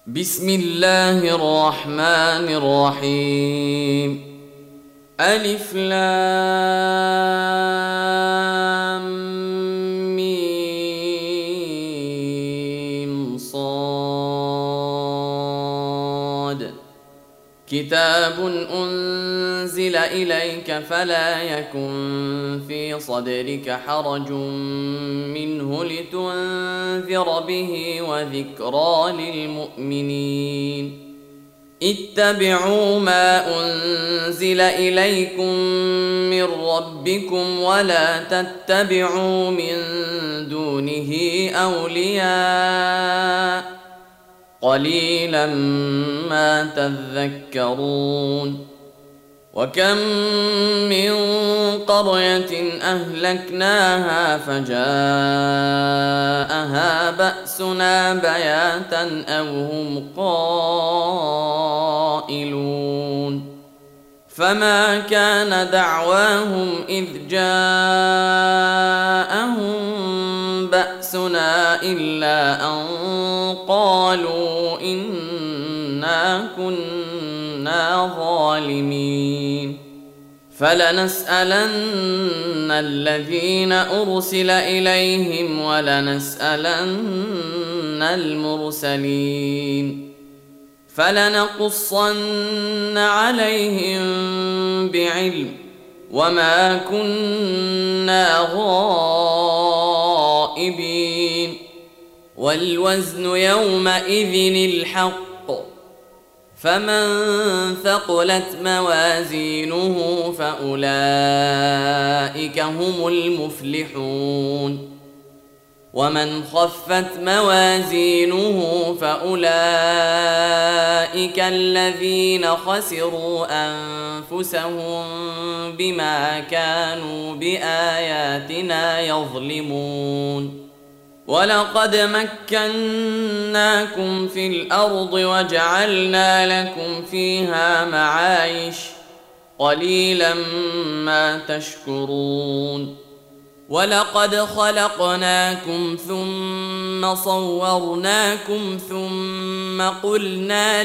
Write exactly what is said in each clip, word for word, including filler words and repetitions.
بسم الله الرحمن الرحيم. ألف لام ميم صاد. كتاب أنزل إليك فلا يكن في صدرك حرج منه لتنذر به وذكرى للمؤمنين. اتبعوا ما أنزل إليكم من ربكم ولا تتبعوا من دونه أولياء قليلا ما تذكرون. وكم من قرية أهلكناها فجاءها بأسنا بياتا أو هم قائلون. فما كان دعواهم إذ جاءهم بأسنا إلا أن قالوا إنا كنا ظالمين. فلنسألن الذين أرسل إليهم ولنسألن المرسلين. فلنقصن عليهم بعلم وما كنا غائبين. والوزن يومئذ الحق فمن ثقلت موازينه فأولئك هم المفلحون. ومن خفت موازينه فأولئك الذين خسروا أنفسهم بما كانوا بآياتنا يظلمون. ولقد مكناكم في الأرض وجعلنا لكم فيها معايش قليلا ما تشكرون. ولقد خلقناكم ثم صورناكم ثم قلنا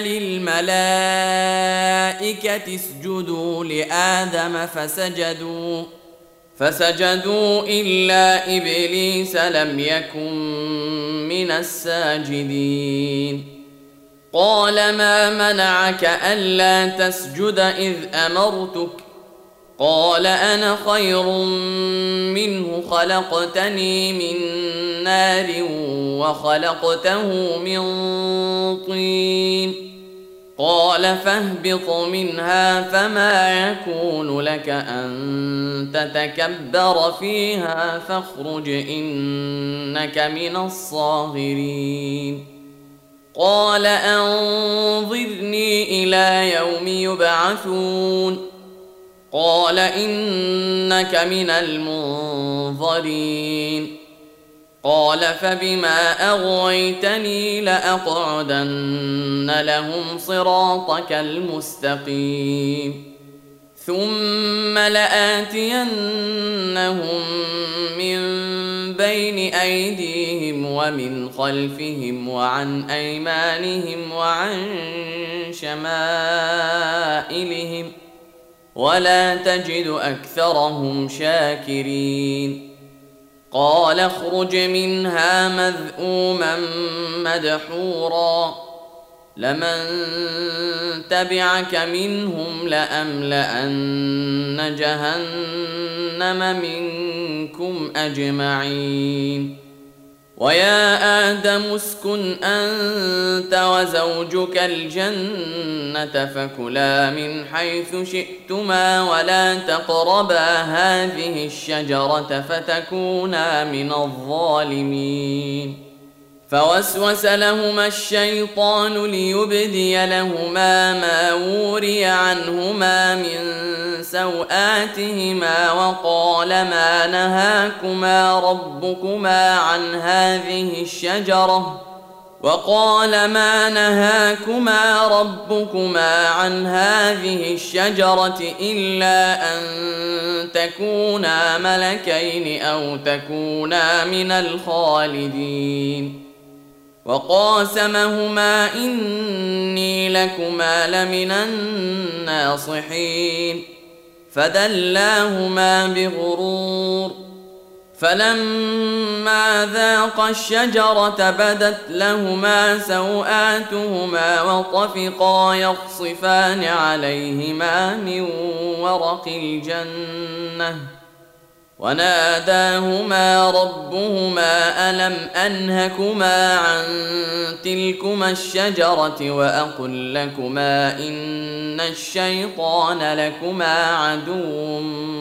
للملائكة اسجدوا لآدم فسجدوا فسجدوا إلا إبليس لم يكن من الساجدين. قال ما منعك ألا تسجد إذ أمرتك؟ قال أنا خير منه خلقتني من نار وخلقته من طين. قال فاهبط منها فما يكون لك أن تتكبر فيها فاخرج إنك من الصاغرين. قال أنظرني إلى يوم يبعثون. قال إنك من المنظرين. قال فبما أغويتني لأقعدن لهم صراطك المستقيم ثم لآتينهم من بين أيديهم ومن خلفهم وعن أيمانهم وعن شمائلهم ولا تجد أكثرهم شاكرين. قال اخرج منها مذءوما مدحورا لمن تبعك منهم لأملأن جهنم منكم أجمعين. ويا آدم اسكن أنت وزوجك الجنة فكلا من حيث شئتما ولا تقربا هذه الشجرة فتكونا من الظالمين. فوسوس لهما الشيطان ليبدي لهما ما وري عنهما من سوآتهما وقال ما نهاكما ربكما عن هذه الشجرة وقال ما نهاكما ربكما عن هذه الشجرة إلا أن تكونا ملكين أو تكونا من الخالدين. وقاسمهما إني لكما لمن الناصحين فدلاهما بغرور فلما ذاقا الشجرة بدت لهما سوآتهما وطفقا يخصفان عليهما من ورق الجنة وناداهما ربهما ألم أنهكما عن تلكما الشجرة وأقل لكما إن الشيطان لكما عدو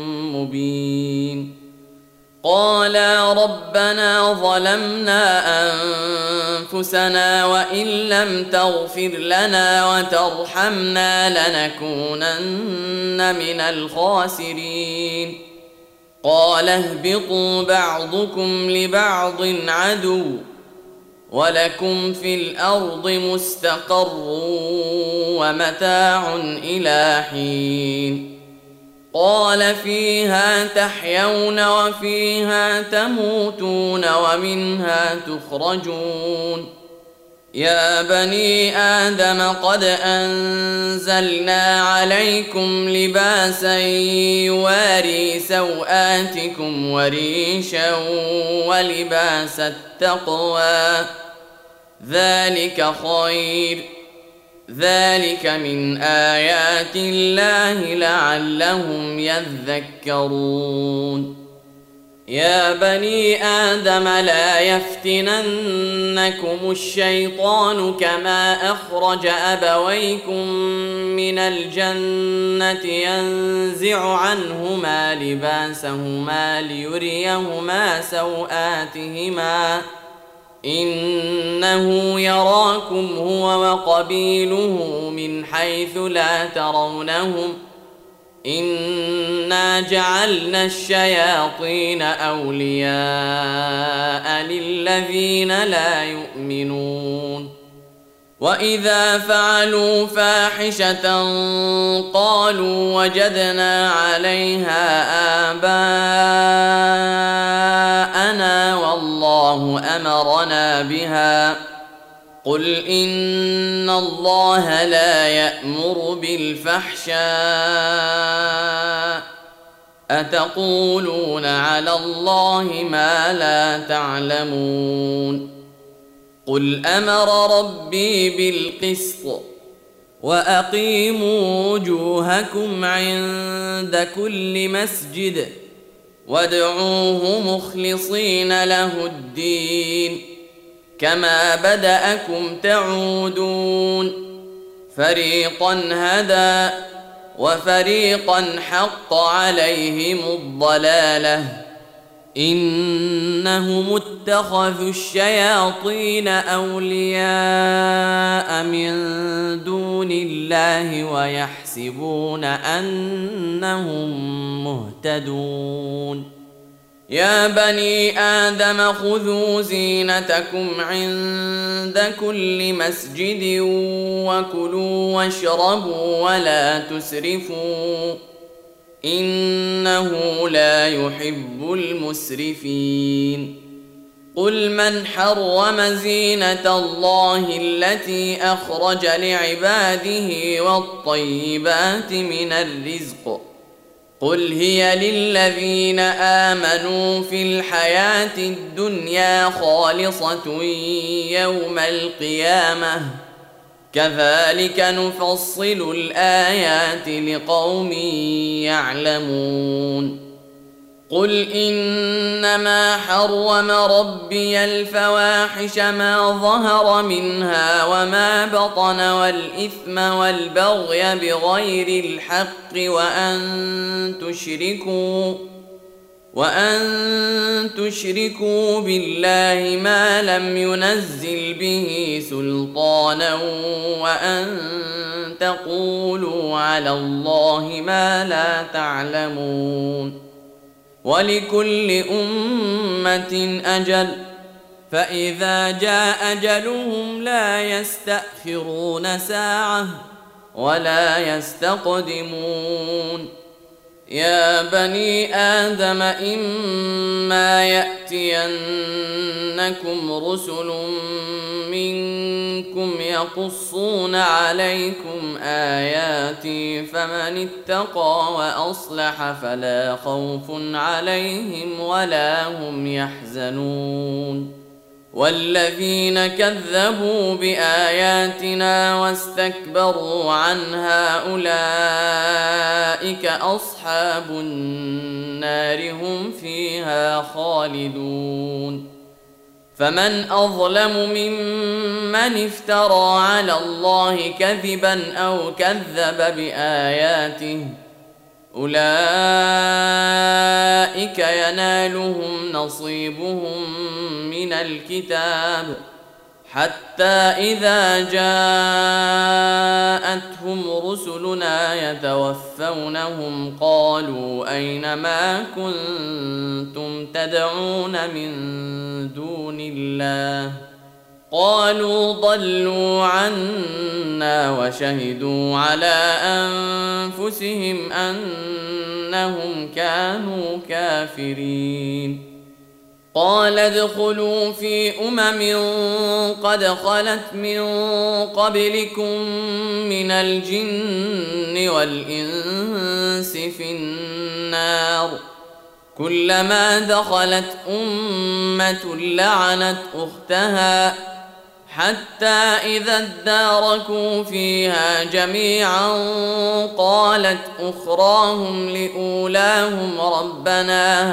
مبين قالا ربنا ظلمنا أنفسنا وإن لم تغفر لنا وترحمنا لنكونن من الخاسرين قال اهبطوا بعضكم لبعض عدو ولكم في الأرض مستقر ومتاع إلى حين قال فيها تحيون وفيها تموتون ومنها تخرجون يا بني آدم قد أنزلنا عليكم لباسا يواري سوآتكم وريشا ولباس التقوى ذلك خير ذلك من آيات الله لعلهم يذكرون يا بني آدم لا يفتننكم الشيطان كما أخرج أبويكم من الجنة ينزع عنهما لباسهما ليريهما سوآتهما إنه يراكم هو وقبيله من حيث لا ترونهم إنا جعلنا الشياطين أولياء للذين لا يؤمنون وإذا فعلوا فاحشة قالوا وجدنا عليها آباءنا والله أمرنا بها قل إن الله لا يأمر بالفحشاء أتقولون على الله ما لا تعلمون قل أمر ربي بالقسط وأقيموا وجوهكم عند كل مسجد وادعوه مخلصين له الدين كما بدأكم تعودون فريقا هدى وفريقا حق عليهم الضلالة إنهم اتخذوا الشياطين أولياء من دون الله ويحسبون أنهم مهتدون يا بني آدم خذوا زينتكم عند كل مسجد وكلوا واشربوا ولا تسرفوا إنه لا يحب المسرفين قل من حرم زينة الله التي أخرج لعباده والطيبات من الرزق قل هي للذين آمنوا في الحياة الدنيا خالصة يوم القيامة كذلك نفصل الآيات لقوم يعلمون قل إنما حرم ربي الفواحش ما ظهر منها وما بطن والإثم والبغي بغير الحق وأن تشركوا وأن تشركوا بالله ما لم ينزل به سلطانا وأن تقولوا على الله ما لا تعلمون ولكل أمة أجل فإذا جاء أجلهم لا يستأخرون ساعة ولا يستقدمون يا بني آدم إما يأتينكم رسل منكم يقصون عليكم آياتي فمن اتقى وأصلح فلا خوف عليهم ولا هم يحزنون والذين كذبوا بآياتنا واستكبروا عنها أولئك أصحاب النار هم فيها خالدون فمن أظلم ممن افترى على الله كذبا أو كذب بآياته أولئك ينالهم نصيبهم من الكتاب حتى إذا جاءتهم رسلنا يتوفونهم قالوا أين ما كنتم تدعون من دون الله قالوا ضلوا عنا وشهدوا على أنفسهم أنهم كانوا كافرين قال ادخلوا في أمم قد خلت من قبلكم من الجن والإنس في النار كلما دخلت أمة لعنت أختها حتى إذا اداركوا فيها جميعا قالت أخراهم لأولاهم ربنا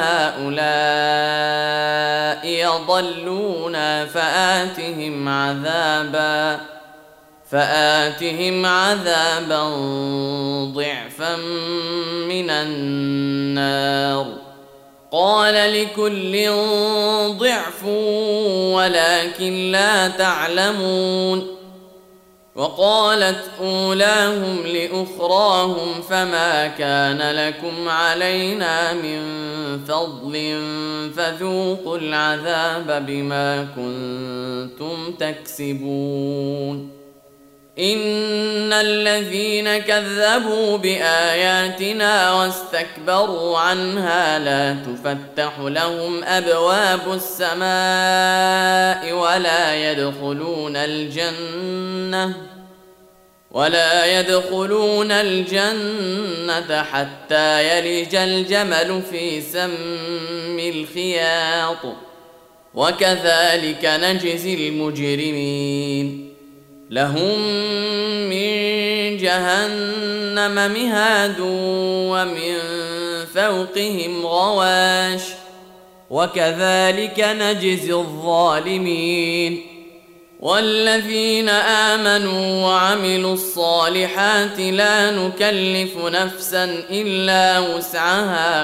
هؤلاء يضلونا فآتهم عذابا فآتهم عذابا ضعفا من النار قال لكل ضعف ولكن لا تعلمون وقالت أولاهم لأخراهم فما كان لكم علينا من فضل فذوقوا العذاب بما كنتم تكسبون إن الذين كذبوا بآياتنا واستكبروا عنها لا تفتح لهم أبواب السماء ولا يدخلون الجنة ولا يدخلون الجنة حتى يلج الجمل في سم الخياط وكذلك نجزي المجرمين لهم من جهنم مهاد ومن فوقهم غواش وكذلك نجزي الظالمين والذين آمنوا وعملوا الصالحات لا نكلف نفسا إلا وسعها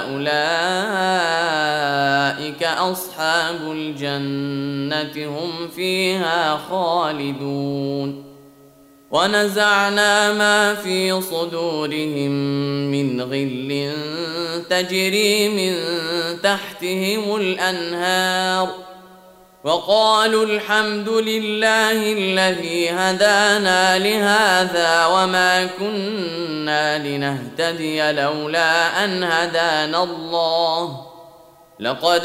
أولئك أصحاب الجنة هم فيها خالدون ونزعنا ما في صدورهم من غل تجري من تحتهم الأنهار وقالوا الحمد لله الذي هدانا لهذا وما كنا لنهتدي لولا أن هدانا الله لقد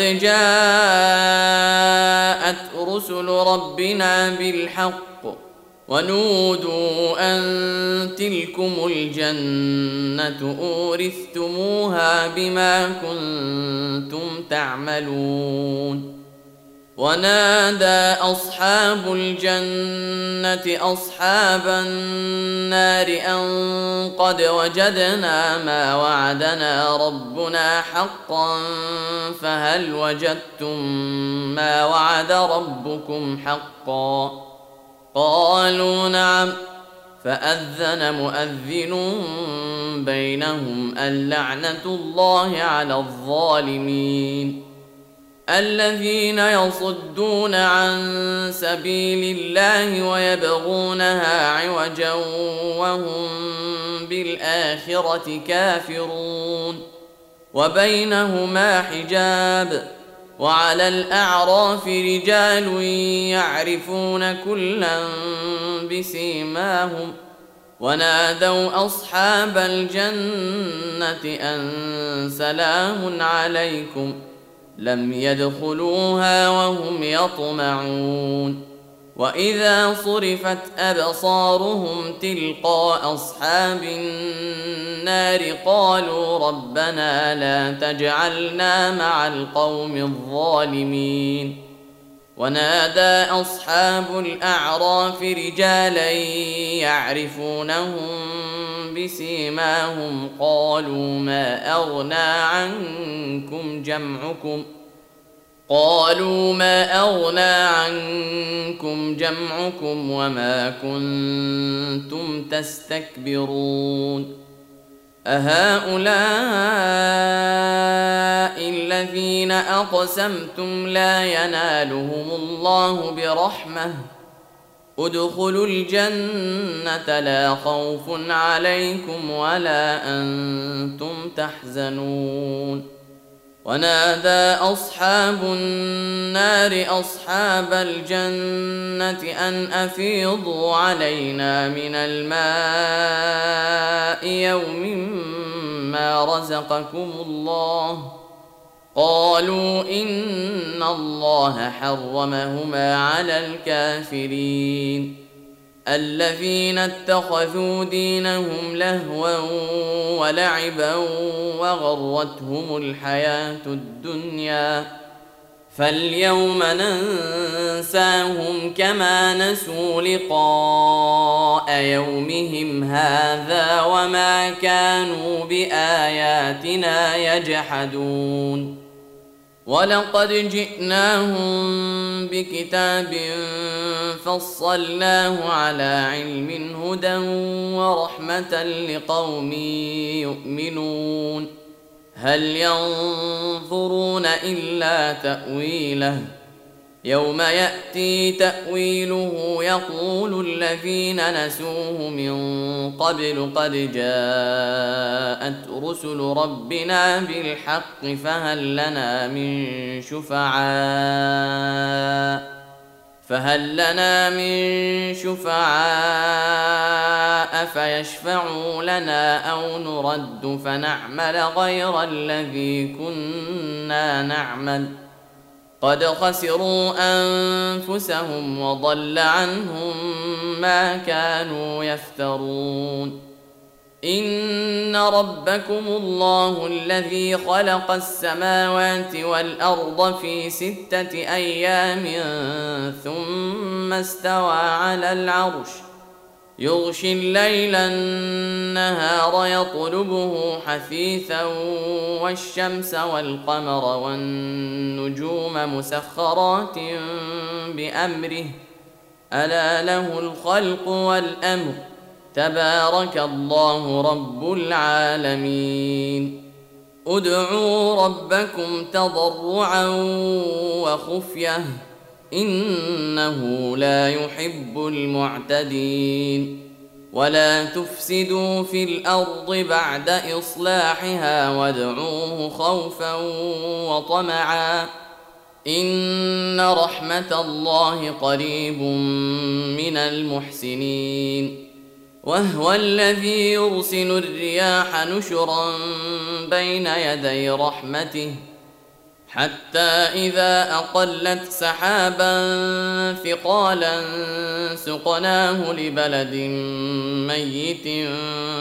جاءت رسل ربنا بالحق ونودوا أن تلكم الجنة أورثتموها بما كنتم تعملون ونادى أصحاب الجنة أصحاب النار أن قد وجدنا ما وعدنا ربنا حقا فهل وجدتم ما وعد ربكم حقا قالوا نعم فأذن مؤذن بينهم اللعنة الله على الظالمين الذين يصدون عن سبيل الله ويبغونها عوجا وهم بالآخرة كافرون وبينهما حجاب وعلى الأعراف رجال يعرفون كلا بسيماهم ونادوا أصحاب الجنة أن سلام عليكم لم يدخلوها وهم يطمعون وإذا صرفت أبصارهم تلقاء أصحاب النار قالوا ربنا لا تجعلنا مع القوم الظالمين. ونادى أصحاب الأعراف رجالا يعرفونهم بسيماهم قالوا ما أغنى عنكم جمعكم قالوا ما أغنى عنكم جمعكم وما كنتم تستكبرون أهؤلاء الذين أقسمتم لا ينالهم الله برحمة ادخلوا الجنة لا خوف عليكم ولا أنتم تحزنون. ونادى أصحاب النار أصحاب الجنة أن أفيضوا علينا من الماء يوم ما رزقكم الله قالوا إن الله حرمهما على الكافرين الذين اتخذوا دينهم لهوا ولعبا وغرتهم الحياة الدنيا فاليوم ننساهم كما نسوا لقاء يومهم هذا وما كانوا بآياتنا يجحدون. ولقد جئناهم بكتاب فصلناه على علم هدى ورحمة لقوم يؤمنون هل ينظرون إلا تأويله يوم يأتي تأويله يقول الذين نسوه من قبل قد جاءت رسل ربنا بالحق فهل لنا من شفعاء فهل لنا من شفعاء فيشفعوا لنا أو نرد فنعمل غير الذي كنا نعمل قد خسروا أنفسهم وضل عنهم ما كانوا يفترون. إن ربكم الله الذي خلق السماوات والأرض في ستة أيام ثم استوى على العرش يغشي الليل النهار يطلبه حثيثا والشمس والقمر والنجوم مسخرات بأمره ألا له الخلق والأمر تبارك الله رب العالمين. ادعوا ربكم تضرعا وخفية إنه لا يحب المعتدين. ولا تفسدوا في الأرض بعد إصلاحها وادعوه خوفا وطمعا إن رحمة الله قريب من المحسنين. وهو الذي يرسل الرياح نشرا بين يدي رحمته حتى إذا أقلت سحابا ثقالا سقناه لبلد ميت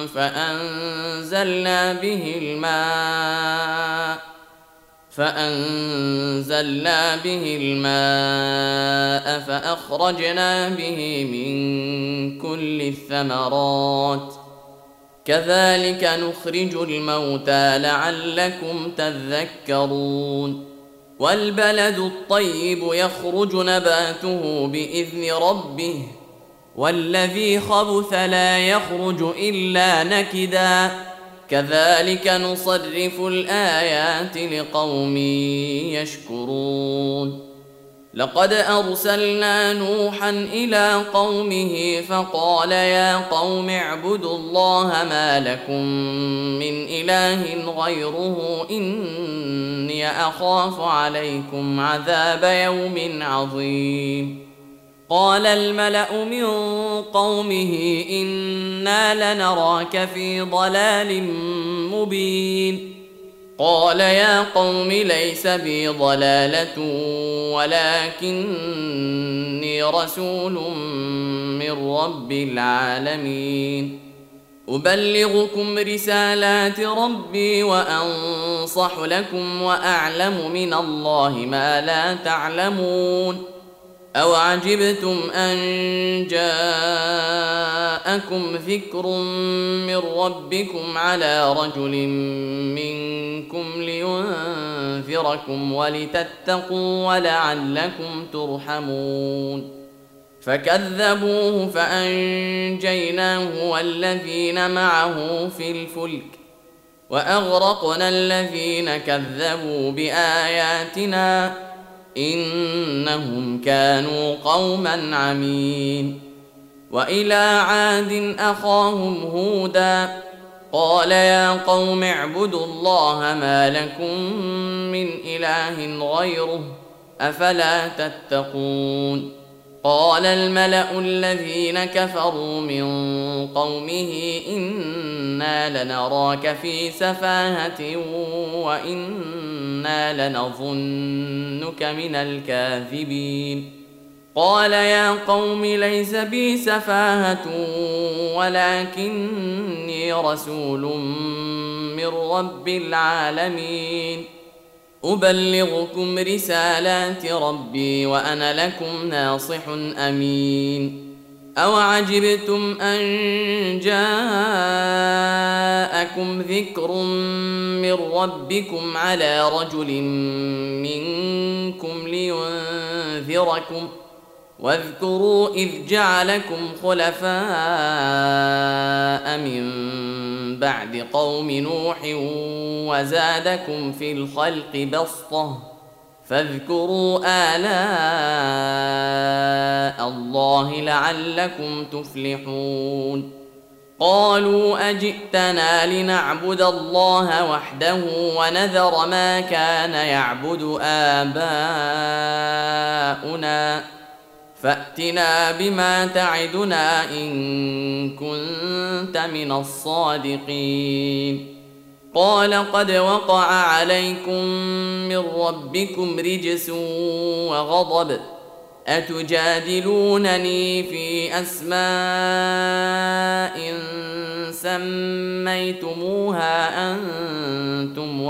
فأنزلنا به الماء فأنزلنا به الماء فأخرجنا به من كل الثمرات كذلك نخرج الموتى لعلكم تذكرون. والبلد الطيب يخرج نباته بإذن ربه والذي خبث لا يخرج إلا نكدا كذلك نصرف الآيات لقوم يشكرون. لقد أرسلنا نوحا إلى قومه فقال يا قوم اعبدوا الله ما لكم من إله غيره إني أخاف عليكم عذاب يوم عظيم. قال الملأ من قومه إنا لنراك في ضلال مبين قال يا قوم ليس بي ضلالة ولكني رسول من رب العالمين أبلغكم رسالات ربي وأنصح لكم وأعلم من الله ما لا تعلمون أو عجبتم أن جاءكم ذكر من ربكم على رجل منكم لينذركم ولتتقوا ولعلكم ترحمون فكذبوه فأنجيناه والذين معه في الفلك وأغرقنا الذين كذبوا بآياتنا إنهم كانوا قوما عمين وإلى عاد أخاهم هودا قال يا قوم اعبدوا الله ما لكم من إله غيره أفلا تتقون قال الملأ الذين كفروا من قومه إنا لنراك في سفاهة وإنا لنظنك من الكاذبين قال يا قوم ليس بي سفاهة ولكني رسول من رب العالمين أبلغكم رسالات ربي وأنا لكم ناصح أمين أو عجبتم أن جاءكم ذكر من ربكم على رجل منكم لينذركم واذكروا إذ جعلكم خلفاء من بعد قوم نوح وزادكم في الخلق بسطة فاذكروا آلاء الله لعلكم تفلحون قالوا أجئتنا لنعبد الله وحده ونذر ما كان يعبد آباؤنا فأتنا بما تعدنا إن كنت من الصادقين قال قد وقع عليكم من ربكم رجس وغضب أتجادلونني في أسماء سميتموها أنتم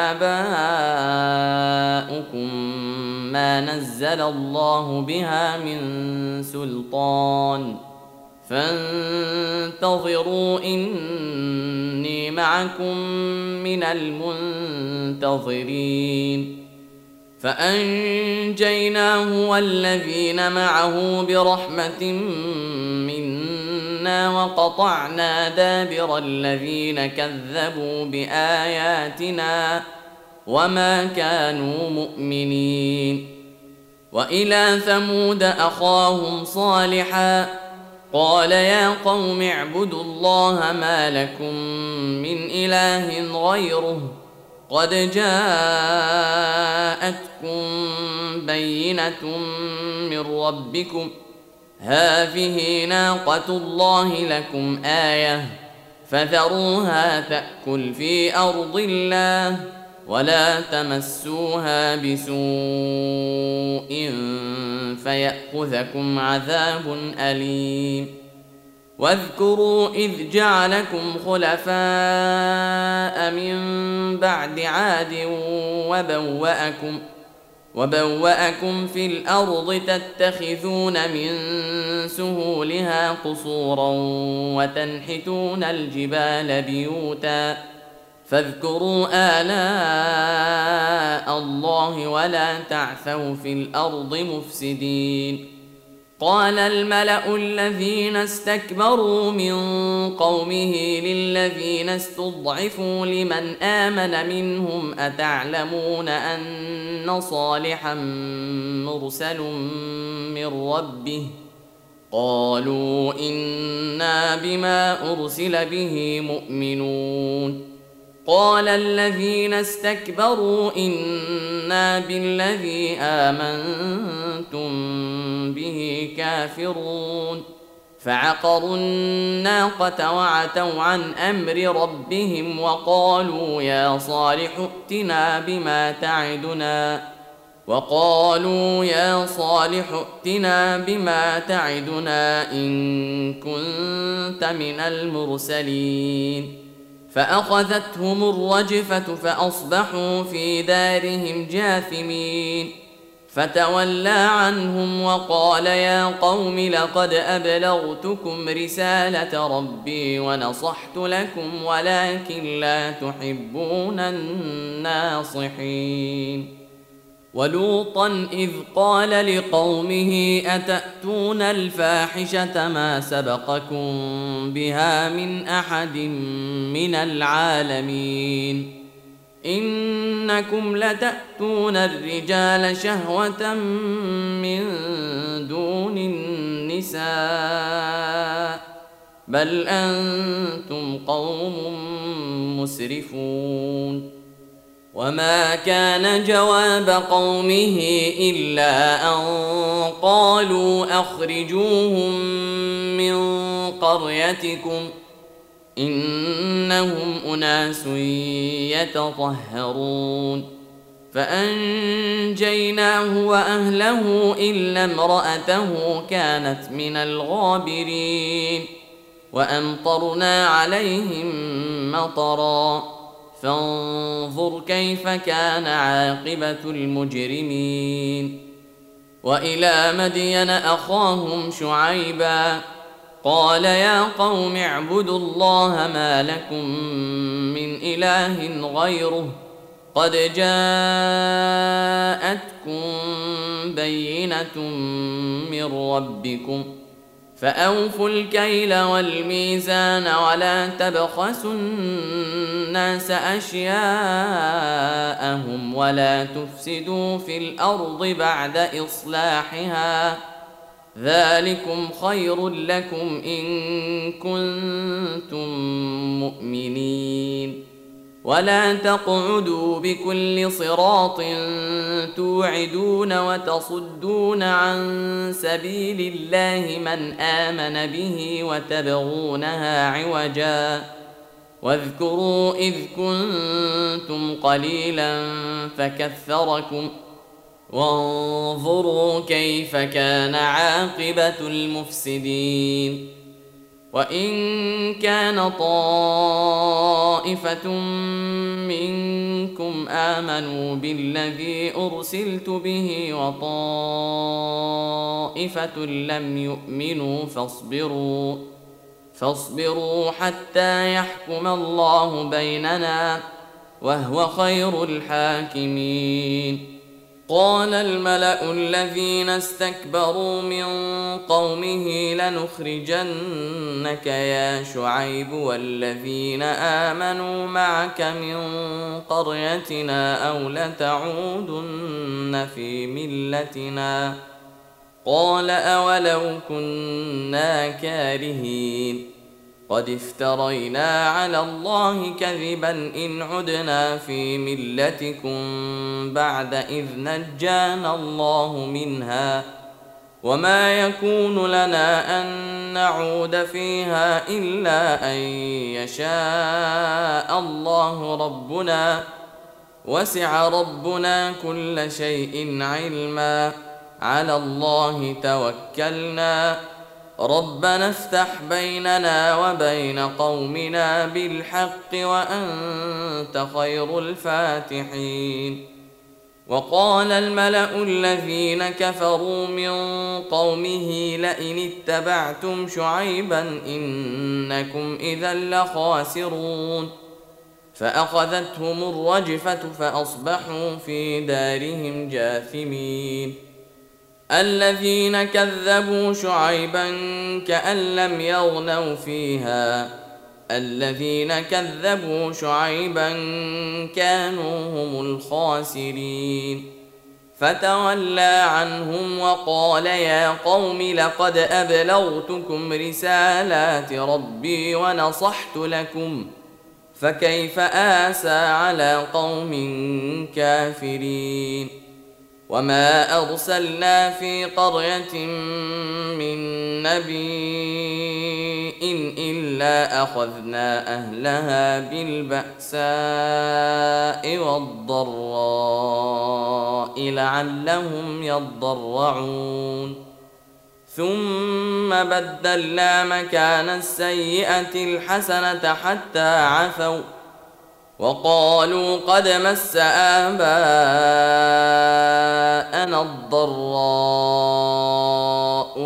وآباؤكم ما نزل الله بها من سلطان فانتظروا إني معكم من المنتظرين فأنجيناه والذين معه برحمة منا وقطعنا دابر الذين كذبوا بآياتنا وما كانوا مؤمنين وإلى ثمود أخاهم صالحا قال يا قوم اعبدوا الله ما لكم من إله غيره قد جاءتكم بينة من ربكم هذه ناقة الله لكم آية فذروها تأكل في أرض الله ولا تمسوها بسوء فيأخذكم عذاب أليم واذكروا إذ جعلكم خلفاء من بعد عاد وبوأكم وبوأكم في الأرض تتخذون من سهولها قصورا وتنحتون الجبال بيوتا فاذكروا آلاء الله ولا تعثوا في الأرض مفسدين قال الملأ الذين استكبروا من قومه للذين استضعفوا لمن آمن منهم أتعلمون أن صالحا مرسل من ربه قالوا إنا بما أرسل به مؤمنون قال الذين استكبروا إنا بالذي آمنتم به كافرون فعقروا الناقة وعتوا عن أمر ربهم وقالوا يا صالح ائتنا بما تعدنا وقالوا يا صالح ائتنا بما تعدنا إن كنت من المرسلين فأخذتهم الرجفة فأصبحوا في دارهم جاثمين فتولى عنهم وقال يا قوم لقد أبلغتكم رسالة ربي ونصحت لكم ولكن لا تحبون الناصحين ولوطا إذ قال لقومه أتأتون الفاحشة ما سبقكم بها من أحد من العالمين إنكم لتأتون الرجال شهوة من دون النساء بل أنتم قوم مسرفون وما كان جواب قومه إلا أن قالوا أخرجوهم من قريتكم إنهم أناس يتطهرون فأنجيناه وأهله إلا امرأته كانت من الغابرين وأمطرنا عليهم مطرا فانظر كيف كان عاقبة المجرمين وإلى مدين أخاهم شعيبا قال يا قوم اعبدوا الله ما لكم من إله غيره قد جاءتكم بينة من ربكم فأوفوا الكيل والميزان ولا تبخسوا الناس أشياءهم ولا تفسدوا في الأرض بعد إصلاحها ذلكم خير لكم إن كنتم مؤمنين ولا تقعدوا بكل صراط توعدون وتصدون عن سبيل الله من آمن به وتبغونها عوجا واذكروا إذ كنتم قليلا فكثركم وانظروا كيف كان عاقبة المفسدين وإن كان طائفة منكم آمنوا بالذي أرسلت به وطائفة لم يؤمنوا فاصبروا فاصبروا حتى يحكم الله بيننا وهو خير الحاكمين قال الملأ الذين استكبروا من قومه لنخرجنك يا شعيب والذين آمنوا معك من قريتنا أو لتعودن في ملتنا قال أولو كنا كارهين قد افترينا على الله كذبا إن عدنا في ملتكم بعد إذ نجانا الله منها وما يكون لنا أن نعود فيها إلا أن يشاء الله ربنا وسع ربنا كل شيء علما على الله توكلنا ربنا افتح بيننا وبين قومنا بالحق وأنت خير الفاتحين وقال الملأ الذين كفروا من قومه لئن اتبعتم شعيبا إنكم إذا لخاسرون فأخذتهم الرجفة فأصبحوا في دارهم جاثمين الذين كذبوا شعيبا كأن لم يغنوا فيها الذين كذبوا شعيبا كانوا هم الخاسرين فتولى عنهم وقال يا قوم لقد أبلغتكم رسالات ربي ونصحت لكم فكيف آسى على قوم كافرين وما أرسلنا في قرية من نبي إلا أخذنا أهلها بالبأساء والضراء لعلهم يضرعون ثم بدلنا مكان السيئة الحسنة حتى عفوا وقالوا قد مس آباءنا الضراء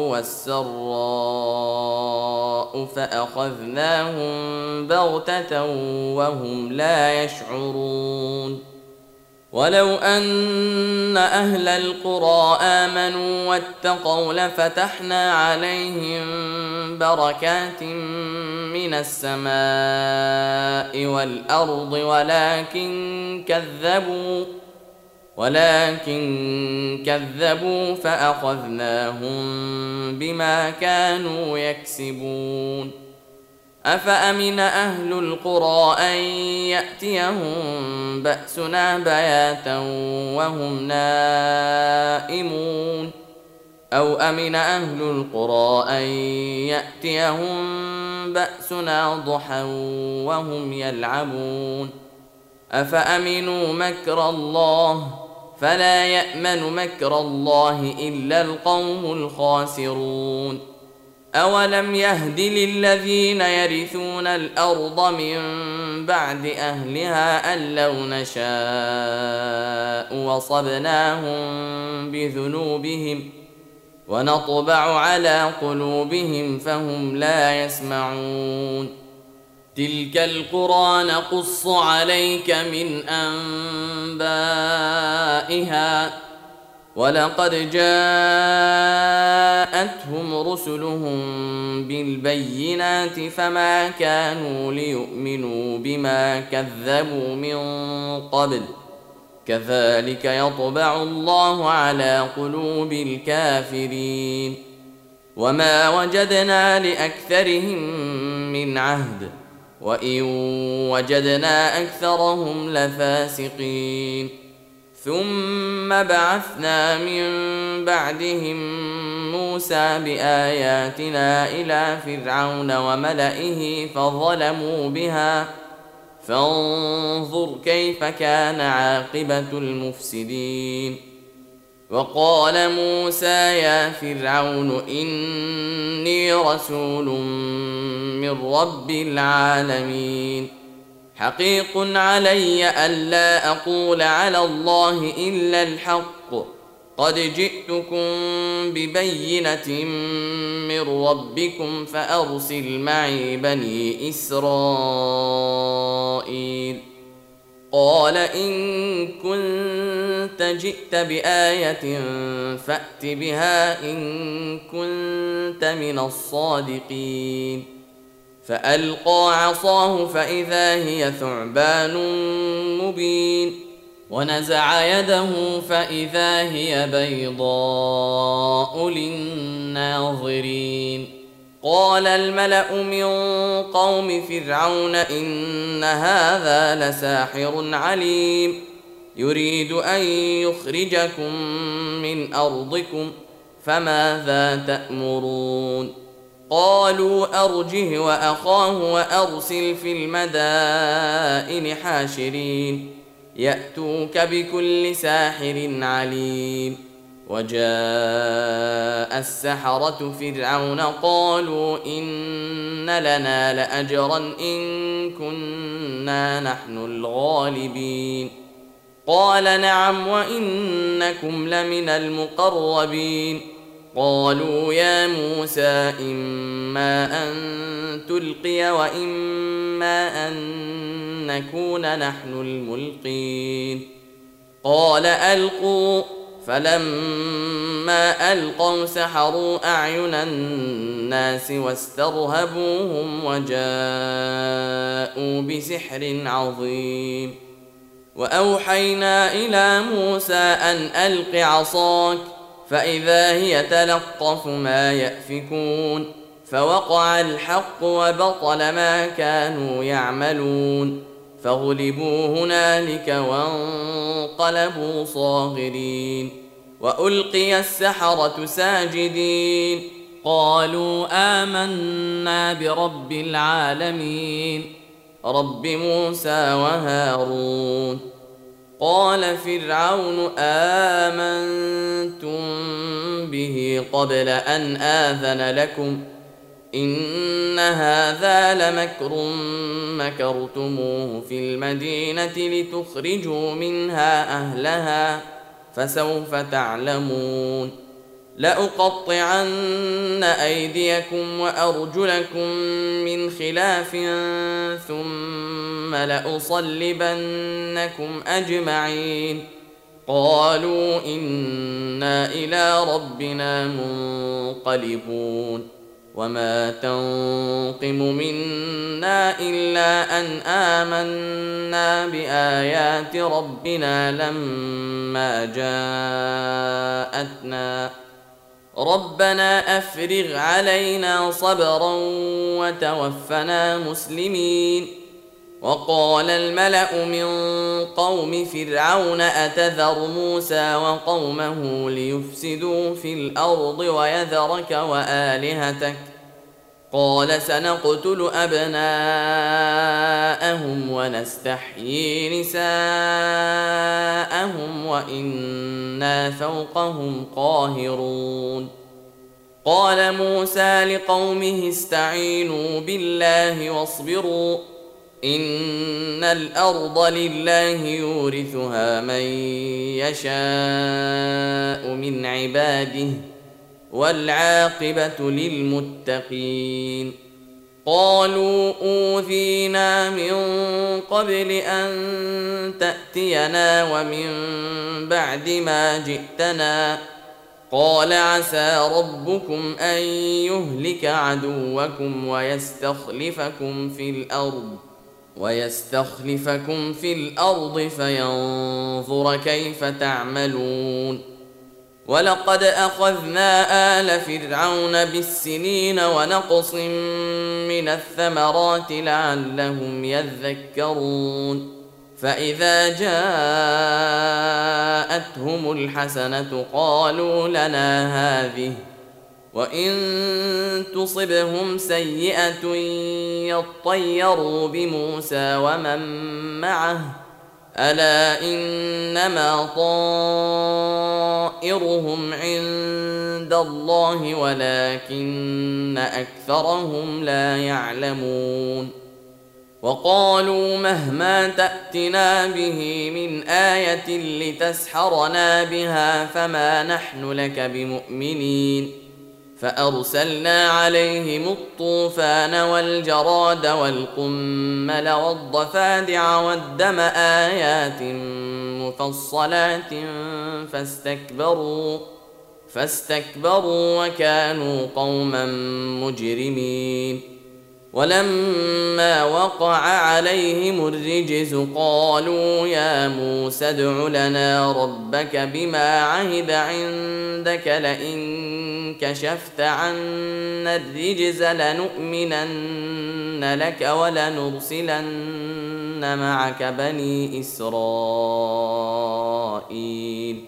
والسراء فأخذناهم بغتة وهم لا يشعرون ولو أن أهل القرى آمنوا واتقوا لفتحنا عليهم بركات من السماء والأرض ولكن كذبوا ولكن كذبوا فأخذناهم بما كانوا يكسبون أفأمن أهل القرى أن يأتيهم بأسنا بياتا وهم نائمون أو أمن أهل القرى أن يأتيهم بأسنا ضحى وهم يلعبون أفأمنوا مكر الله فلا يأمن مكر الله إلا القوم الخاسرون أولم يهد للذين يرثون الأرض من بعد أهلها أن لو نشاء وصبناهم بذنوبهم ونطبع على قلوبهم فهم لا يسمعون تلك القرى نقص عليك من أنبائها ولقد جاءتهم رسلهم بالبينات فما كانوا ليؤمنوا بما كذبوا من قبل كذلك يطبع الله على قلوب الكافرين وما وجدنا لأكثرهم من عهد وإن وجدنا أكثرهم لفاسقين ثم بعثنا من بعدهم موسى بآياتنا إلى فرعون وملئه فظلموا بها فانظر كيف كان عاقبة المفسدين وقال موسى يا فرعون إني رسول من رب العالمين حقيق علي ألا أقول على الله إلا الحق قد جئتكم ببينة من ربكم فأرسل معي بني إسرائيل قال إن كنت جئت بآية فأت بها إن كنت من الصادقين فألقى عصاه فإذا هي ثعبان مبين ونزع يده فإذا هي بيضاء للناظرين قال الملأ من قوم فرعون إن هذا لساحر عليم يريد أن يخرجكم من أرضكم فماذا تأمرون قالوا أرجه وأخاه وأرسل في المدائن حاشرين يأتوك بكل ساحر عليم وجاء السحرة فرعون قالوا إن لنا لأجرا إن كنا نحن الغالبين قال نعم وإنكم لمن المقربين قالوا يا موسى إما أن تلقي وإما أن نكون نحن الملقين قال ألقوا فلما ألقوا سحروا أعين الناس واسترهبوهم وجاءوا بسحر عظيم وأوحينا إلى موسى أن ألق عصاك فإذا هي تلقف ما يأفكون فوقع الحق وبطل ما كانوا يعملون فغلبوا هنالك وانقلبوا صاغرين وألقي السحرة ساجدين قالوا آمنا برب العالمين رب موسى وهارون. قال فرعون آمنتم به قبل أن آذن لكم إن هذا لمكر مكرتموه في المدينة لتخرجوا منها أهلها فسوف تعلمون. لأقطعن أيديكم وأرجلكم من خلاف ثم لأصلبنكم أجمعين. قالوا إنا إلى ربنا منقلبون. وما تنقم منا إلا أن آمنا بآيات ربنا لما جاءتنا ربنا أفرغ علينا صبرا وتوفنا مسلمين. وقال الملأ من قوم فرعون أتذر موسى وقومه ليفسدوا في الأرض ويذرك وآلهتك قال سنقتل أبناءهم ونستحيي نساءهم وإنا فوقهم قاهرون. قال موسى لقومه استعينوا بالله واصبروا إن الأرض لله يورثها من يشاء من عباده والعاقبة للمتقين. قالوا أوذينا من قبل أن تأتينا ومن بعد ما جئتنا قال عسى ربكم أن يهلك عدوكم ويستخلفكم في الأرض ويستخلفكم في الأرض فينظر كيف تعملون. ولقد أخذنا آل فرعون بالسنين ونقص من الثمرات لعلهم يذكرون. فإذا جاءتهم الحسنة قالوا لنا هذه وإن تصبهم سيئة يطيروا بموسى ومن معه ألا إنما طائرهم عند الله ولكن أكثرهم لا يعلمون. وقالوا مهما تأتنا به من آية لتسحرنا بها فما نحن لك بمؤمنين. فأرسلنا عليهم الطوفان والجراد والقمل والضفادع والدم آيات مفصلات فاستكبروا فاستكبروا وكانوا قوما مجرمين. ولما وقع عليهم الرجز قالوا يا موسى ادع لنا ربك بما عهد عندك لئن كشفت عنا الرجز لنؤمنن لك ولنرسلن معك بني إسرائيل.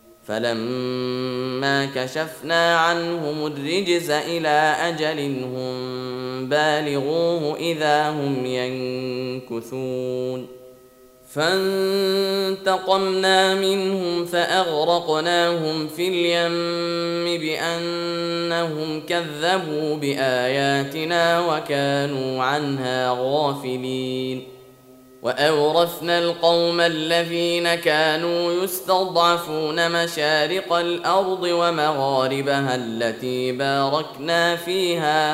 فلما كشفنا عنهم الرجز إلى أجل هم بالغوه إذا هم ينكثون. فانتقمنا منهم فأغرقناهم في اليم بأنهم كذبوا بآياتنا وكانوا عنها غافلين. وأورثنا القوم الذين كانوا يستضعفون مشارق الأرض ومغاربها التي باركنا فيها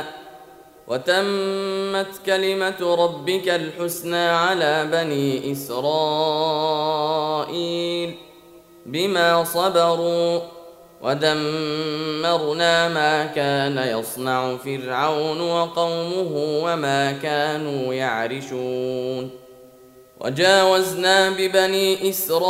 وتمت كلمة ربك الحسنى على بني إسرائيل بما صبروا ودمرنا ما كان يصنع فرعون وقومه وما كانوا يعرشون. وجاوزنا ببني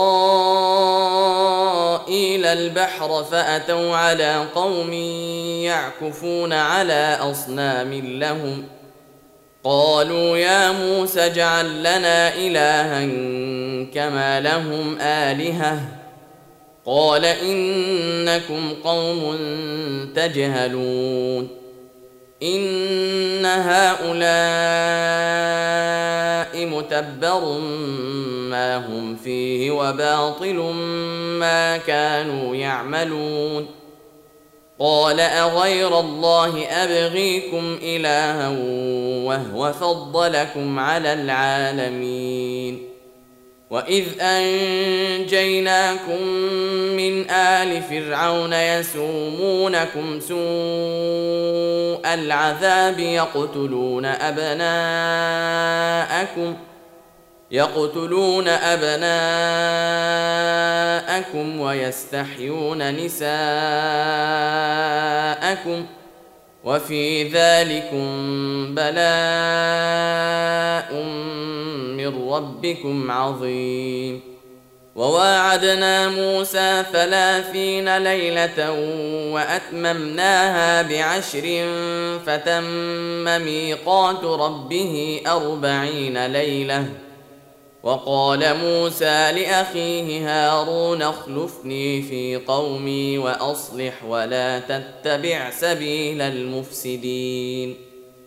إسرائيل البحر فأتوا على قوم يعكفون على أصنام لهم قالوا يا موسى اجعل لنا إلها كما لهم آلهة قال إنكم قوم تجهلون إن هؤلاء متبر ما هم فيه وباطل ما كانوا يعملون قال أغير الله أبغيكم إلها وهو فضلكم على العالمين وإذ أنجيناكم من آل فرعون يسومونكم سوء العذاب يقتلون أبناءكم يقتلون أبناءكم ويستحيون نساءكم وفي ذلكم بلاء من ربكم عظيم وواعدنا موسى ثلاثين ليلة وأتممناها بعشر فتم ميقات ربه أربعين ليلة وقال موسى لأخيه هارون اخلفني في قومي وأصلح ولا تتبع سبيل المفسدين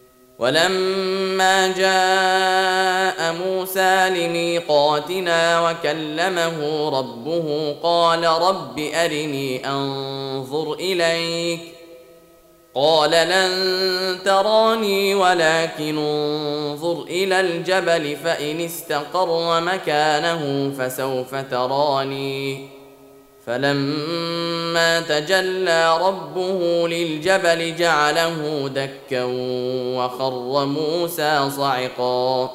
ولما جاء موسى لميقاتنا وكلمه ربه قال رب أرني أنظر إليك قال لن تراني ولكن انظر إلى الجبل فإن استقر مكانه فسوف تراني فلما تجلى ربه للجبل جعله دكا وخر موسى صعقا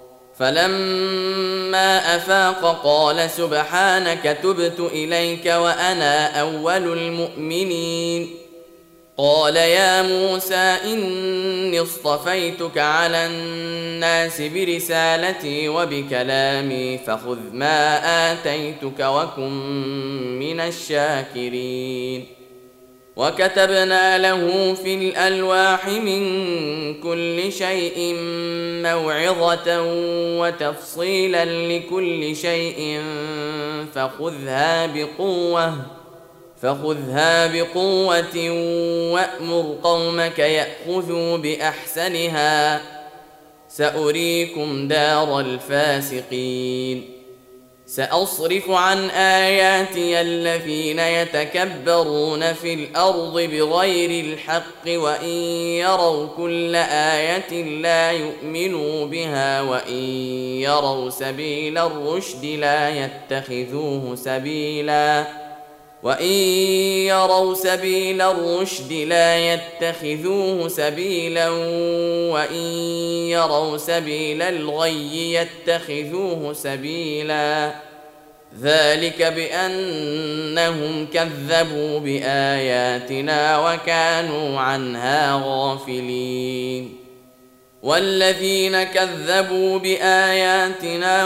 فلما أفاق قال سبحانك تبت إليك وأنا أول المؤمنين قال يا موسى إني اصطفيتك على الناس برسالتي وبكلامي فخذ ما آتيتك وكن من الشاكرين وكتبنا له في الألواح من كل شيء موعظة وتفصيلا لكل شيء فخذها بقوة فخذها بقوة وأمر قومك يأخذوا بأحسنها سأريكم دار الفاسقين سأصرف عن آياتي الذين يتكبرون في الأرض بغير الحق وإن يروا كل آية لا يؤمنوا بها وإن يروا سبيل الرشد لا يتخذوه سبيلاً وإن يروا سبيل الرشد لا يتخذوه سبيلا وإن يروا سبيل الغي يتخذوه سبيلا ذلك بأنهم كذبوا بآياتنا وكانوا عنها غافلين والذين كذبوا بآياتنا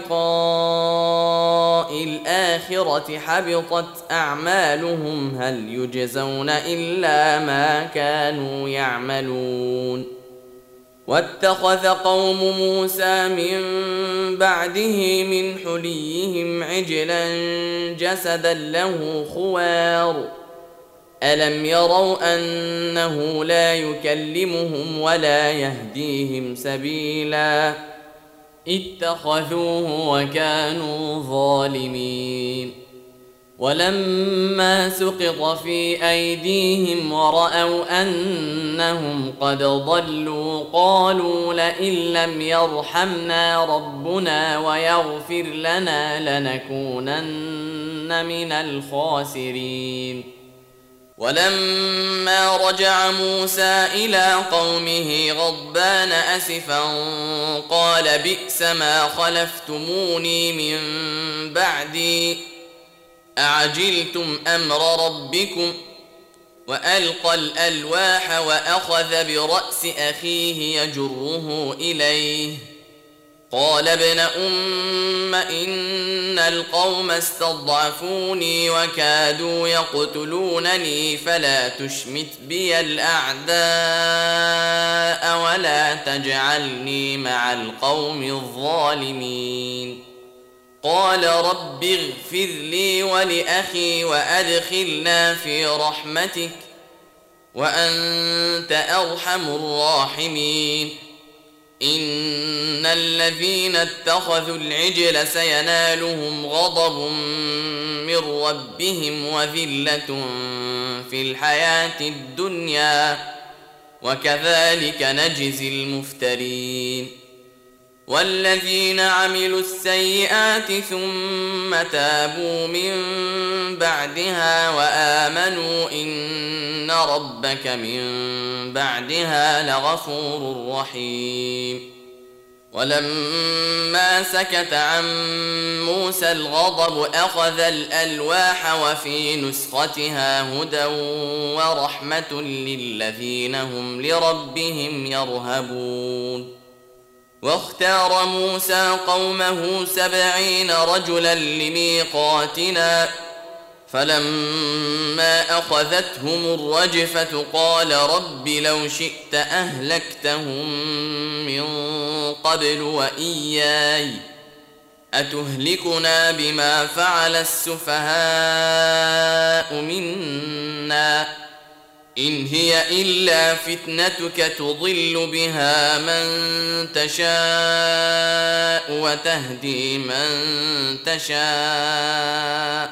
ولقاء الآخرة حبطت أعمالهم هل يجزون إلا ما كانوا يعملون واتخذ قوم موسى من بعده من حليهم عجلا جسدا له خوار ألم يروا أنه لا يكلمهم ولا يهديهم سبيلا اتخذوه وكانوا ظالمين ولما سقط في أيديهم ورأوا أنهم قد ضلوا قالوا لئن لم يرحمنا ربنا ويغفر لنا لنكونن من الخاسرين ولما رجع موسى إلى قومه غضبان أسفا قال بئس ما خلفتموني من بعدي أعجلتم أمر ربكم وألقى الألواح وأخذ برأس أخيه يجره إليه قال ابن أم إن القوم استضعفوني وكادوا يقتلونني فلا تشمت بي الأعداء ولا تجعلني مع القوم الظالمين قال رب اغفر لي ولأخي وأدخلنا في رحمتك وأنت أرحم الراحمين. إن الذين اتخذوا العجل سينالهم غضب من ربهم وذلة في الحياة الدنيا وكذلك نجزي المفترين. والذين عملوا السيئات ثم تابوا من بعدها وآمنوا إن ربك من بعدها لغفور رحيم. ولما سكت عن موسى الغضب أخذ الألواح وفي نسختها هدى ورحمة للذين هم لربهم يرهبون. واختار موسى قومه سبعين رجلا لميقاتنا فلما أخذتهم الرجفة قال رب لو شئت أهلكتهم من قبل وإياي أتهلكنا بما فعل السفهاء منا إن هي إلا فتنتك تضل بها من تشاء وتهدي من تشاء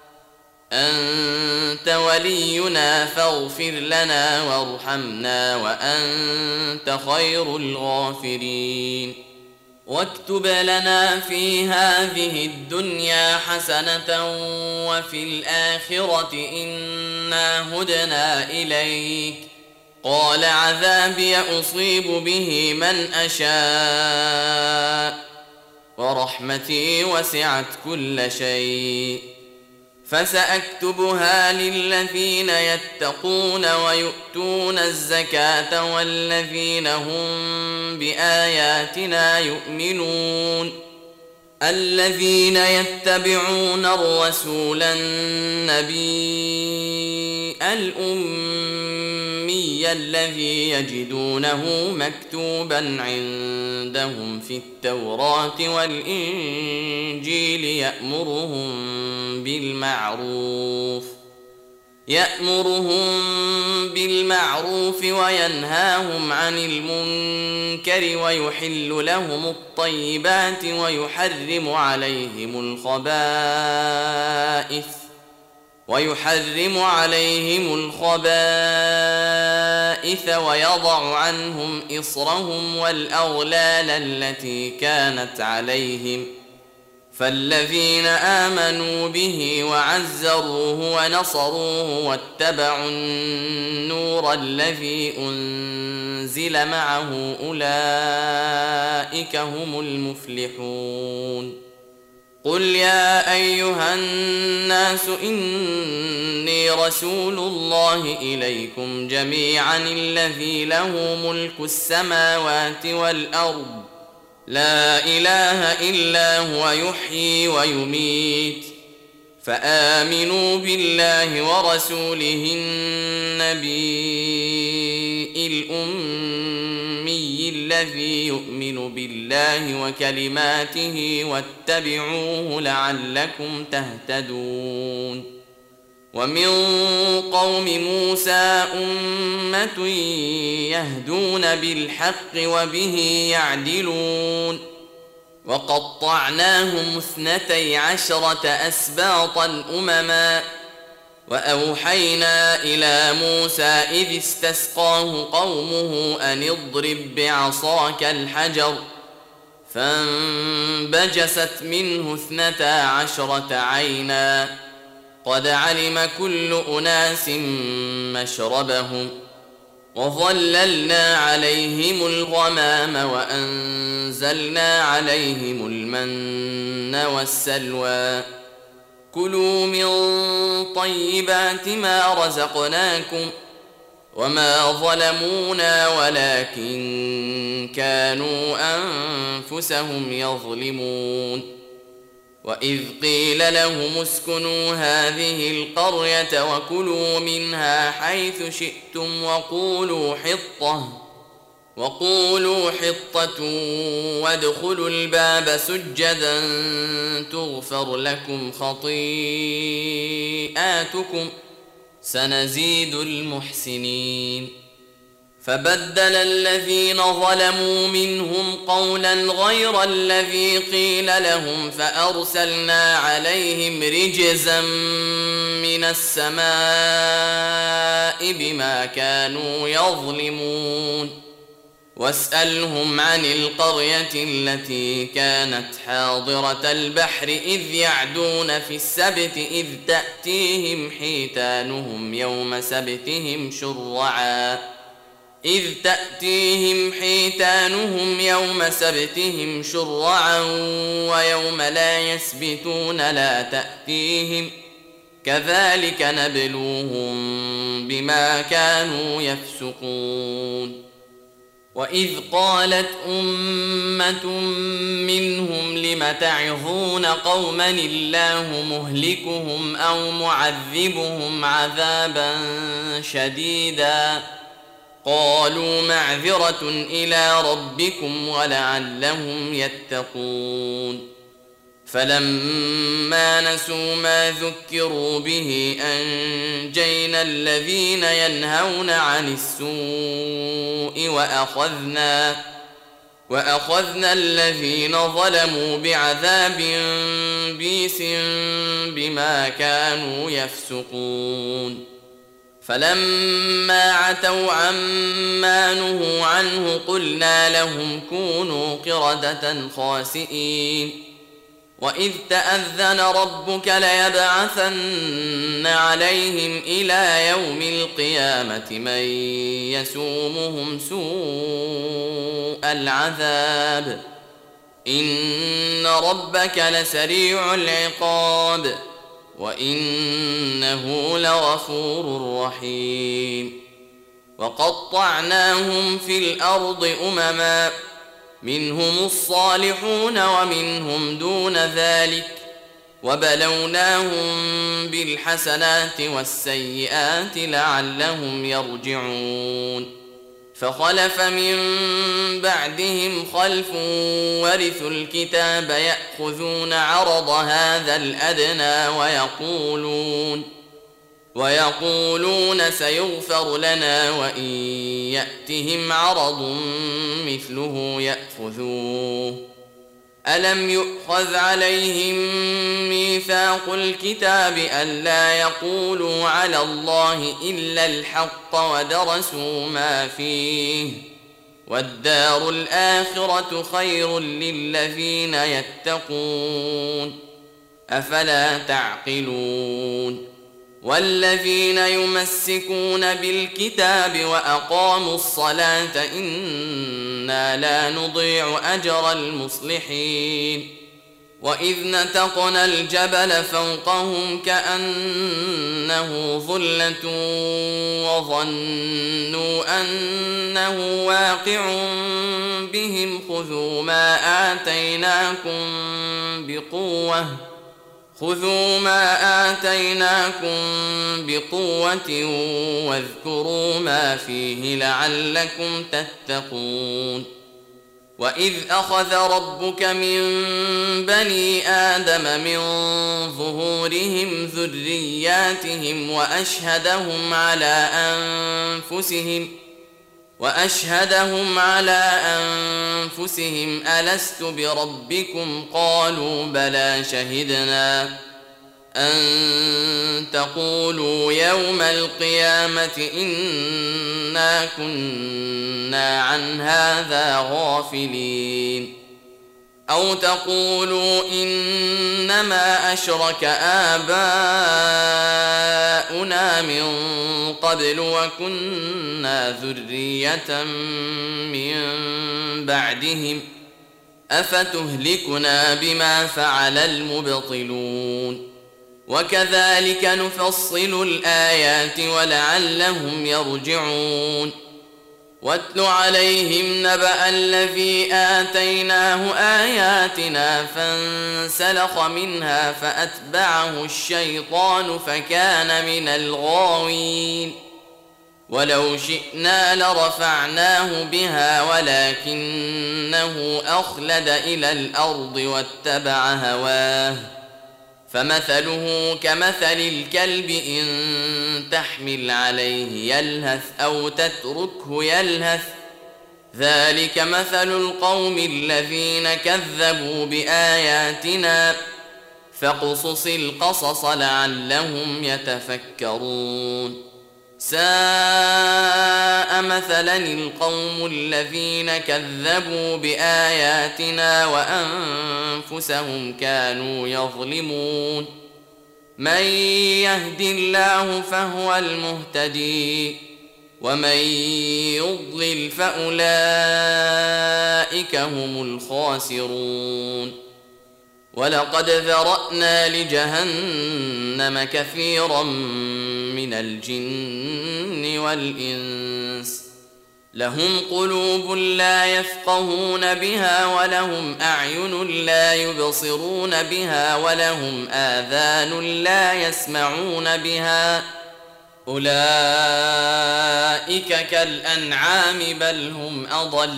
أنت ولينا فاغفر لنا وارحمنا وأنت خير الغافرين. واكتب لنا في هذه الدنيا حسنة وفي الآخرة إنا هدنا إليك قال عذابي أصيب به من أشاء ورحمتي وسعت كل شيء فسأكتبها للذين يتقون ويؤتون الزكاة والذين هم بآياتنا يؤمنون. الذين يتبعون الرسول النبي الأمي الذي يجدونه مكتوبا عندهم في التوراة والإنجيل يأمرهم بالمعروف يأمرهم بالمعروف وينهاهم عن المنكر ويحل لهم الطيبات ويحرم عليهم الخبائث ويحرم عليهم الخبائث ويضع عنهم إصرهم والأغلال التي كانت عليهم فالذين آمنوا به وعزروه ونصروه واتبعوا النور الذي أنزل معه أولئك هم المفلحون. قل يا أيها الناس إني رسول الله إليكم جميعا الذي له ملك السماوات والأرض لا إله إلا هو يحيي ويميت فآمنوا بالله ورسوله النبي الأمي الذي يؤمن بالله وكلماته واتبعوه لعلكم تهتدون. ومن قوم موسى أمة يهدون بالحق وبه يعدلون. وقطعناهم اثنتي عشرة أسباطا أمما وأوحينا إلى موسى إذ استسقاه قومه أن اضرب بعصاك الحجر فانبجست منه اثنتا عشرة عينا قد علم كل أناس مشربهم وظللنا عليهم الغمام وأنزلنا عليهم المن والسلوى كلوا من طيبات ما رزقناكم وما ظلمونا ولكن كانوا أنفسهم يظلمون. وإذ قيل لهم اسكنوا هذه القرية وكلوا منها حيث شئتم وقولوا حطة وقولوا حطة وادخلوا الباب سجدا تغفر لكم خطيئاتكم سنزيد المحسنين. فبدل الذين ظلموا منهم قولا غير الذي قيل لهم فأرسلنا عليهم رجزا من السماء بما كانوا يظلمون. واسألهم عن القرية التي كانت حاضرة البحر إذ يعدون في السبت إذ تأتيهم حيتانهم يوم سبتهم شرعا إذ تأتيهم حيتانهم يوم سبتهم شرعا ويوم لا يسبتون لا تأتيهم كذلك نبلوهم بما كانوا يفسقون. وإذ قالت أمة منهم لم تعظون قوما الله مهلكهم أو معذبهم عذابا شديدا قالوا معذرة إلى ربكم ولعلهم يتقون. فلما نسوا ما ذكروا به أنجينا الذين ينهون عن السوء وأخذنا وأخذنا الذين ظلموا بعذاب بئيس بما كانوا يفسقون. فلما عتوا عما نهوا عنه قلنا لهم كونوا قردة خاسئين. وإذ تأذن ربك ليبعثن عليهم إلى يوم القيامة من يسومهم سوء العذاب إن ربك لسريع العقاب وإنه لغفور رحيم. وقطعناهم في الأرض أمما منهم الصالحون ومنهم دون ذلك وبلوناهم بالحسنات والسيئات لعلهم يرجعون. فخلف من بعدهم خلف ورثوا الكتاب يأخذون عرض هذا الأدنى ويقولون ويقولون سيغفر لنا وإن يأتهم عرض مثله يأخذوه. ألم يؤخذ عليهم ميثاق الكتاب ألا يقولوا على الله إلا الحق ودرسوا ما فيه والدار الآخرة خير للذين يتقون أفلا تعقلون. والذين يمسكون بالكتاب وأقاموا الصلاة إنا لا نضيع أجر المصلحين. وإذ نتقنا الجبل فوقهم كأنه ظلة وظنوا أنه واقع بهم خذوا ما آتيناكم بقوة خذوا ما آتيناكم بقوة واذكروا ما فيه لعلكم تتقون. وإذ أخذ ربك من بني آدم من ظهورهم ذرياتهم وأشهدهم على أنفسهم وأشهدهم على أنفسهم ألست بربكم قالوا بلى شهدنا أن تقولوا يوم القيامة إنا كنا عن هذا غافلين أو تقولوا إنما أشرك آباؤنا من قبل وكنا ذرية من بعدهم أفتهلكنا بما فعل المبطلون. وكذلك نفصل الآيات ولعلهم يرجعون. واتل عليهم نبأ الذي آتيناه آياتنا فانسلخ منها فأتبعه الشيطان فكان من الغاوين. ولو شئنا لرفعناه بها ولكنه أخلد إلى الأرض واتبع هواه فمثله كمثل الكلب إن تحمل عليه يلهث أو تتركه يلهث ذلك مثل القوم الذين كذبوا بآياتنا فاقصص القصص لعلهم يتفكرون ساء مثلا القوم الذين كذبوا بآياتنا وأنفسهم كانوا يظلمون من يهد الله فهو المهتدي ومن يضلل فأولئك هم الخاسرون ولقد ذرأنا لجهنم كثيرا من الجن والإنس لهم قلوب لا يفقهون بها ولهم أعين لا يبصرون بها ولهم آذان لا يسمعون بها أولئك كالأنعام بل هم أضل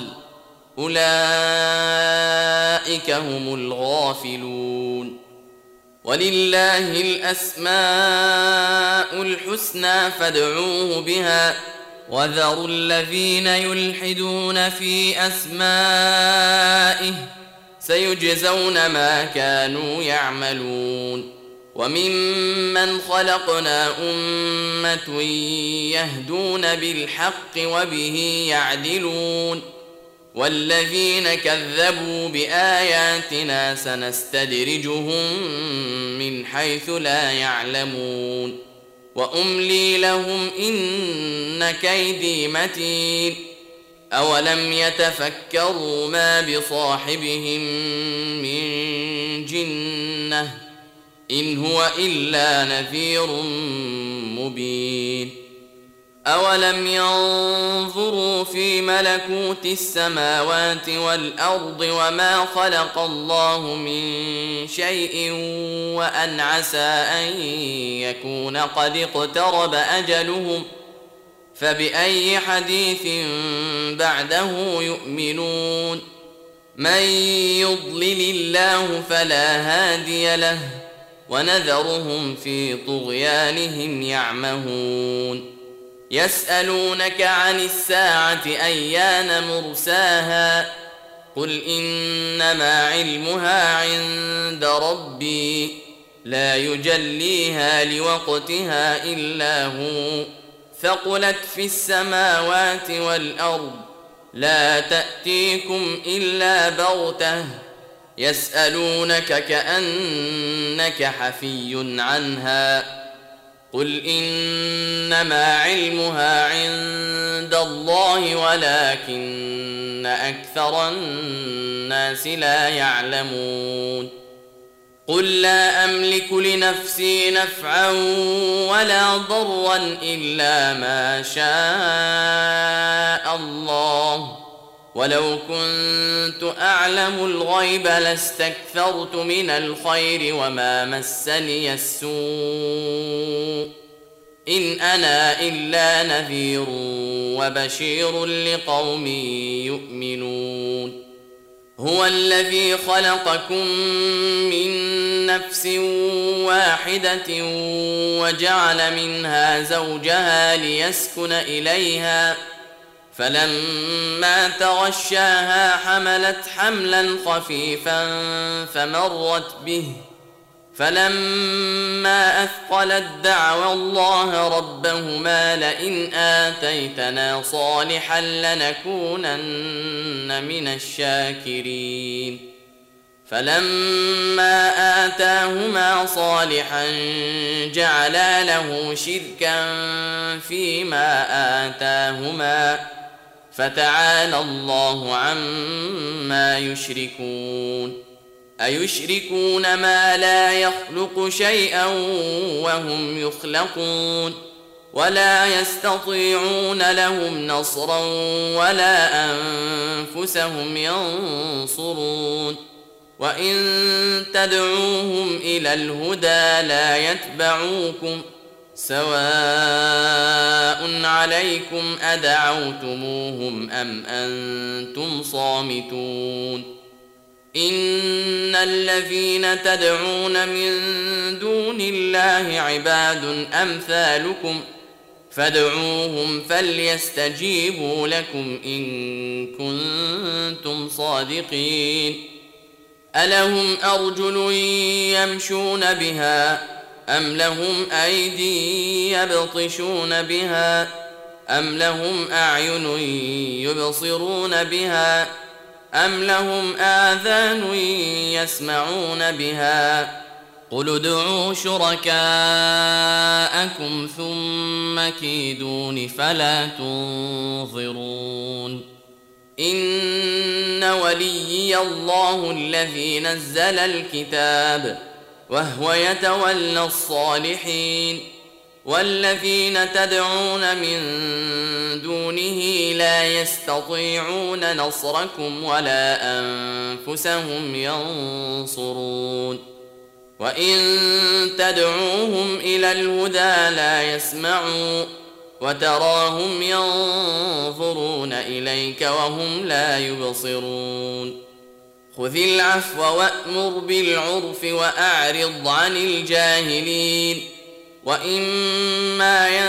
أولئك هم الغافلون ولله الأسماء الحسنى فادعوه بها وذروا الذين يلحدون في أسمائه سيجزون ما كانوا يعملون وممن خلقنا أمة يهدون بالحق وبه يعدلون والذين كذبوا بآياتنا سنستدرجهم من حيث لا يعلمون وأملي لهم إن كيدي متين أولم يتفكروا ما بصاحبهم من جنة إن هو إلا نذير مبين أولم ينظروا في ملكوت السماوات والأرض وما خلق الله من شيء وأن عسى أن يكون قد اقترب أجلهم فبأي حديث بعده يؤمنون من يضلل الله فلا هادي له ونذرهم في طغيانهم يعمهون يسألونك عن الساعة أيان مرساها قل إنما علمها عند ربي لا يجليها لوقتها إلا هو ثقلت في السماوات والأرض لا تأتيكم إلا بغتة يسألونك كأنك حفي عنها قل إنما علمها عند الله ولكن أكثر الناس لا يعلمون قل لا أملك لنفسي نفعا ولا ضرا إلا ما شاء الله ولو كنت أعلم الغيب لاستكثرت من الخير وما مسني السوء إن أنا إلا نذير وبشير لقوم يؤمنون هو الذي خلقكم من نفس واحدة وجعل منها زوجها ليسكن إليها فلما تغشاها حملت حملا خفيفا فمرت به فلما أثقلت دعوى الله ربهما لئن آتيتنا صالحا لنكونن من الشاكرين فلما آتاهما صالحا جعلا له شركا فيما آتاهما فتعالى الله عما يشركون أيشركون ما لا يخلق شيئا وهم يخلقون ولا يستطيعون لهم نصرا ولا أنفسهم ينصرون وإن تدعوهم إلى الهدى لا يتبعوكم سواء عليكم أدعوتموهم أم أنتم صامتون إن الذين تدعون من دون الله عباد أمثالكم فادعوهم فليستجيبوا لكم إن كنتم صادقين ألهم أرجل يمشون بها أم لهم أيدي يبطشون بها أم لهم أعين يبصرون بها أم لهم آذان يسمعون بها قل ادعوا شركاءكم ثم كيدون فلا تنظرون إن وليي الله الذي نزل الكتاب وهو يتولى الصالحين والذين تدعون من دونه لا يستطيعون نصركم ولا أنفسهم ينصرون وإن تدعوهم إلى الهدى لا يسمعوا وتراهم ينظرون إليك وهم لا يبصرون خذ العفو وأمر بالعرف وأعرض عن الجاهلين وإما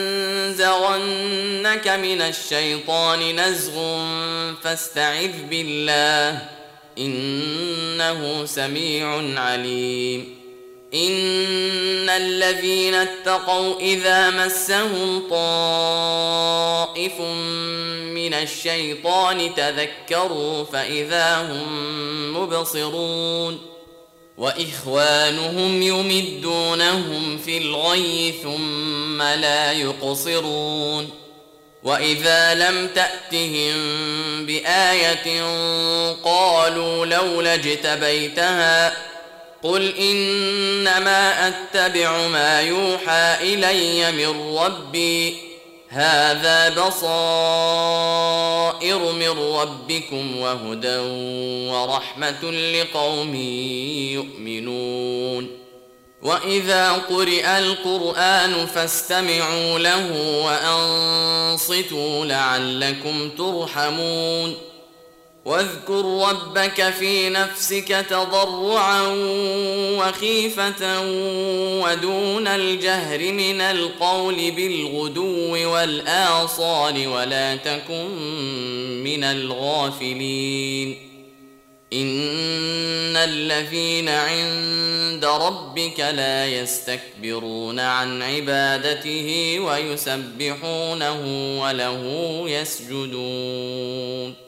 ينزغنك من الشيطان نزغ فاستعذ بالله إنه سميع عليم إن الذين اتقوا إذا مسهم طائف من الشيطان تذكروا فإذا هم مبصرون وإخوانهم يمدونهم في الغي ثم لا يقصرون وإذا لم تأتهم بآية قالوا لولا اجتبيتها قل إنما أتبع ما يوحى إلي من ربي هذا بصائر من ربكم وهدى ورحمة لقوم يؤمنون وإذا قرئ القرآن فاستمعوا له وأنصتوا لعلكم ترحمون واذكر ربك في نفسك تضرعا وخيفة ودون الجهر من القول بالغدو والآصال ولا تكن من الغافلين إن الذين عند ربك لا يستكبرون عن عبادته ويسبحونه وله يسجدون